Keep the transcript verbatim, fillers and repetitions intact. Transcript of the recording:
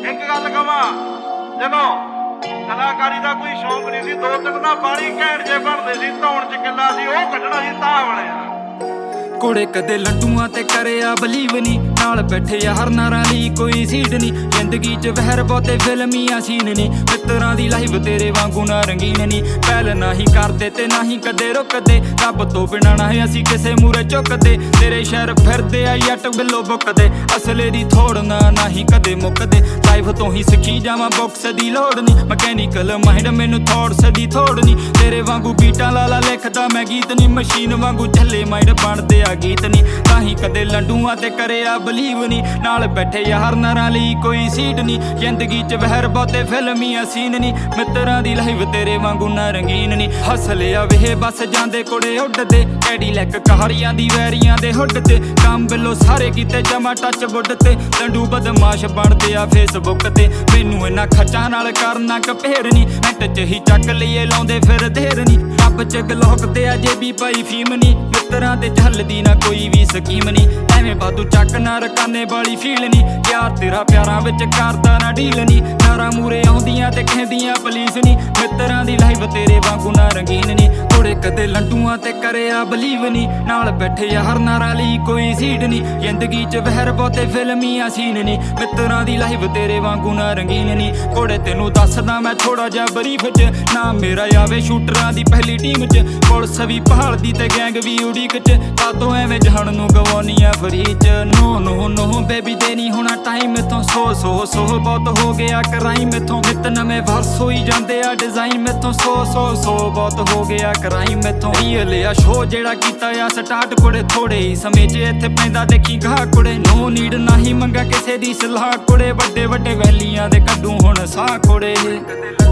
एक गल कहां जदों कलाकारी का कोई शौक नहीं सी, दो तीन ना बाली घैंट जे बनदे सी, धौण च किला सी ओह कड्ढना सी तां बणिया। कुड़े कदे लड्डूआं ते करिया बलीव नी, नाल बैठे यार नारां लई कोई सीट नी। जिंदगी च वहर बहुते फिल्मियां सीन नी, मित्तरां दी लाइफ तेरे वांगू ना रंगीन नी। पहल ना ही करदे ते ना ही कदे रुकदे, रब तो बिना ना ही असीं किसे मूरे झुकदे। तेरे शहर फिरदे आ जट बिलो बुकदे, असले दी थोड़ ना ना ही कदे मुकदे। लाइफ तो ही सिक्खी जावां बुक्स दी लोड़ नी, मैकेनिकल माइंड मैनू थॉट्स दी थोड़ नी। तेरे वांगू बीटां लाला लिखदा मैं गीत नी, मशीन वांगू झल्ले माइंड बनदे आ गीत नी। ताही कदे लड्डूआं ते करिया बलीव नी, नाल बैठे यार नारां लई कोई सीट नी। जिंदगी च वहर बहुते फिल्मियां सीन नी, मित्तरां दी लाइफ तेरे वांगू ना रंगीन नी। हस लिया वे बस जांदे कुड़े उड्डदे, कैडीलैक कहारियां दी वैरियां दे हुड ते। काम बिलो सारे कीते जमा टच वुड ते, लंडू बदमाश बनदे आ फेसबुक ते। मैनू इन्हां खच्चां नाल करना कपेर नी, मिंट च ही चक लईए लाउंदे फिर देर नी। रब च गलोक ते अजे भी पई फीम नी, मित्तरां ते झलदी ना कोई भी स्कीम नी। एवें बादू चक ना रकाने वाली फील नी, यार तेरा प्यारां विच करदा ना डील नी। नारां मूरे आउंदियां ते कहदियां पुलिस नी, मित्तरां दी लाइफ तेरे वांगू ना रंगीन नी। कुड़े कदे लड्डूआं ते करिया बलीव नी, नाल बैठे यार नारां लई कोई सीट नी। जिंदगी च वहर बहुते फिल्मियां सीन नी, मित्तरां दी लाइफ तेरे वांगू ना रंगीन नी। कुड़े तैनू दसदा मैं थोड़ा जा बरीफ च, नाम मेरा आवे शूटरां दी पहली टीम च। पुलिस भी भालदी ते गैंग भी उड़ीक च, कातों एवें जहन नू गवाउणी आ फ्री च। नो नो नो बेबी दे नी होना टाइम इथों, सो सो सो बहुत हो गया कराइम इथों। नित नवें वर्स होई जांदे आ डिजाइन मिथों, सो सो सो बहुत हो गया कराइम इथों। रीअल आ शो जेड़ा कीता आ स्टार्ट कुड़े, थोड़े ही समय च इत्थे पैंदा देखी गाह कुड़े। नो नीड ना ही मंगा किसे दी सलाह कुड़े, वड्डे वड्डे वैलियां दे कड्डू हुण साह कुड़े।